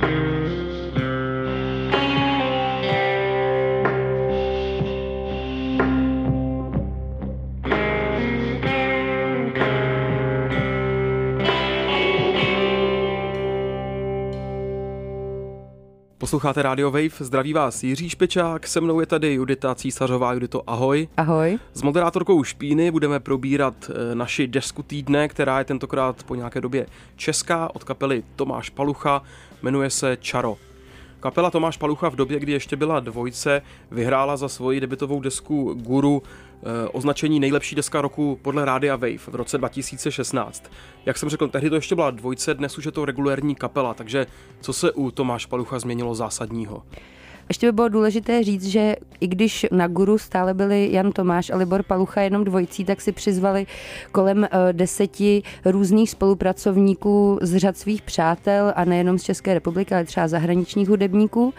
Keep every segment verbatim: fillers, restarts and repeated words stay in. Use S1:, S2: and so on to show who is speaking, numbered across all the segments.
S1: Posloucháte Radio Wave, zdraví vás Jiří Špečák, se mnou je tady Judita Císařová. Judito, ahoj.
S2: Ahoj.
S1: S moderátorkou Špíny budeme probírat naši desku týdne, která je tentokrát po nějaké době česká, od kapely Tomáš Palucha, jmenuje se Čaro. Kapela Tomáš Palucha v době, kdy ještě byla dvojce, vyhrála za svoji debutovou desku Guru eh, označení nejlepší deska roku podle Rádia Wave v roce dva tisíce šestnáct. Jak jsem řekl, tehdy to ještě byla dvojce, dnes už je to regulérní kapela, takže co se u Tomáš Palucha změnilo zásadního?
S2: Ještě by bylo důležité říct, že i když na Guru stále byli Jan Tomáš a Libor Palucha jenom dvojcí, tak si přizvali kolem deseti různých spolupracovníků z řad svých přátel a nejenom z České republiky, ale třeba zahraničních hudebníků.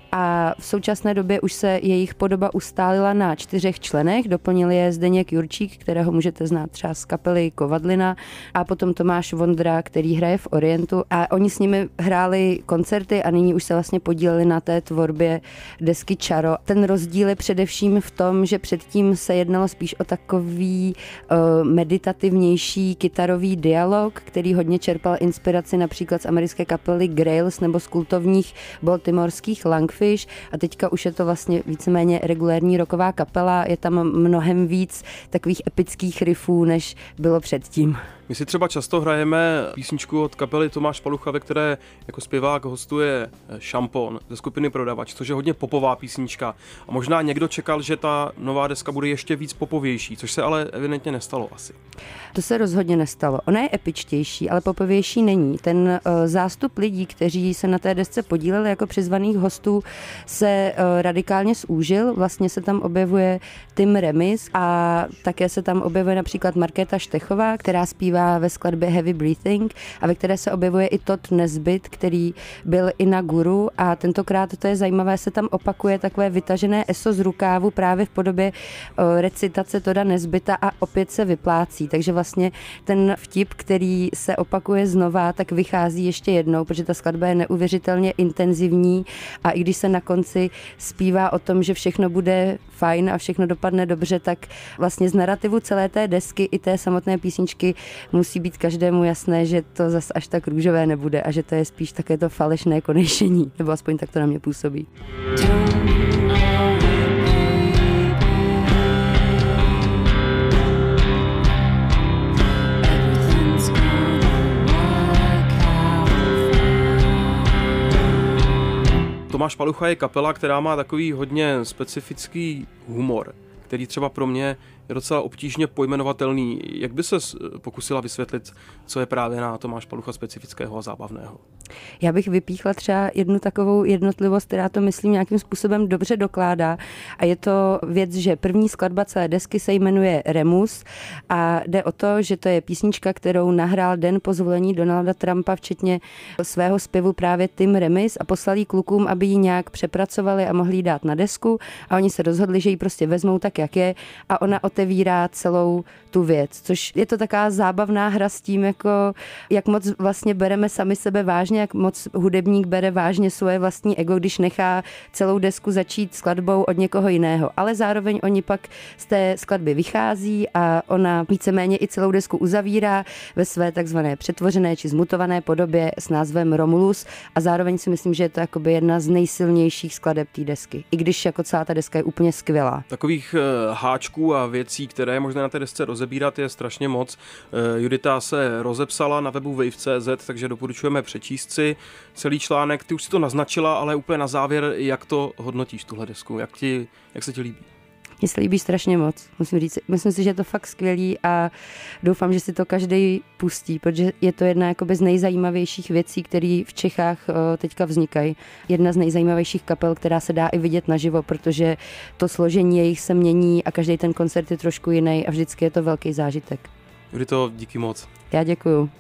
S2: A v současné době už se jejich podoba ustálila na čtyřech členech. Doplnil je Zdeněk Jurčík, kterého můžete znát třeba z kapely Kovadlina, a potom Tomáš Vondra, který hraje v Orientu. A oni s nimi hráli koncerty a nyní už se vlastně podíleli na té tvorbě desky Čaro. Ten rozdíl je především v tom, že předtím se jednalo spíš o takový uh, meditativnější kytarový dialog, který hodně čerpal inspiraci například z americké kapely Grails nebo z kultovních baltimorských Langfish. A teďka už je to vlastně víceméně regulérní rocková kapela, je tam mnohem víc takových epických riffů, než bylo předtím.
S1: My si třeba často hrajeme písničku od kapely Tomáš Palucha, ve které jako zpěvák hostuje Šampon ze skupiny Prodavač, což je hodně popová písnička. A možná někdo čekal, že ta nová deska bude ještě víc popovější, což se ale evidentně nestalo asi.
S2: To se rozhodně nestalo. Ona je epičtější, ale popovější není. Ten uh, zástup lidí, kteří se na té desce podíleli jako přizvaných hostů, se uh, radikálně zúžil. Vlastně se tam objevuje Tim Remis a také se tam objevuje například Markéta Štechová, která zpívá ve skladbě Heavy Breathing a ve které se objevuje i Todd Nesbitt, který byl i na Guru, a tentokrát, to je zajímavé, se tam opakuje takové vytažené eso z rukávu právě v podobě uh, recitace Todda Nesbitta a opět se vyplácí. Takže vlastně ten vtip, který se opakuje znova, tak vychází ještě jednou, protože ta skladba je neuvěřitelně intenzivní a i když se na konci zpívá o tom, že všechno bude fajn a všechno dopadne dobře, tak vlastně z narrativu celé té desky i té samotné písničky musí být každému jasné, že to zas až tak růžové nebude a že to je spíš také to falešné konejšení, nebo aspoň tak to na mě působí.
S1: Tomáš Palucha je kapela, která má takový hodně specifický humor, který třeba pro mě je docela obtížně pojmenovatelný. Jak by se pokusila vysvětlit, co je právě na Tomáš Palucha specifického a zábavného?
S2: Já bych vypíchla třeba jednu takovou jednotlivost, která to, myslím, nějakým způsobem dobře dokládá. A je to věc, že první skladba celé desky se jmenuje Remus a jde o to, že to je písnička, kterou nahrál den po zvolení Donalda Trumpa, včetně svého zpěvu právě Tim Remis, a poslal jí klukům, aby ji nějak přepracovali a mohli ji dát na desku, a oni se rozhodli, že ji prostě vezmou tak, jak je, a ona otevírá celou tu věc, což je to taková zábavná hra s tím, jako jak moc vlastně bereme sami sebe vážně, jak moc hudebník bere vážně svoje vlastní ego, když nechá celou desku začít skladbou od někoho jiného. Ale zároveň oni pak z té skladby vychází a ona víceméně i celou desku uzavírá ve své takzvané přetvořené či zmutované podobě s názvem Romulus, a zároveň si myslím, že je to jakoby jedna z nejsilnějších skladeb té desky. I když jako celá ta deska je úplně skvělá.
S1: Takových háčků a věcí, které je možné na té desce rozebírat, je strašně moc. Judita se rozepsala na webu wave tečka cé zet, takže doporučujeme přečíst si celý článek. Ty už si to naznačila, ale úplně na závěr, jak to hodnotíš, tuhle desku? Jak, ti, jak se ti líbí?
S2: Mně se líbí strašně moc, musím říct. Myslím si, že je to fakt skvělý a doufám, že si to každý pustí, protože je to jedna jakoby z nejzajímavějších věcí, které v Čechách teďka vznikají. Jedna z nejzajímavějších kapel, která se dá i vidět naživo, protože to složení jejich se mění a každý ten koncert je trošku jiný a vždycky je to velký zážitek.
S1: Judito, díky moc.
S2: Já děkuju.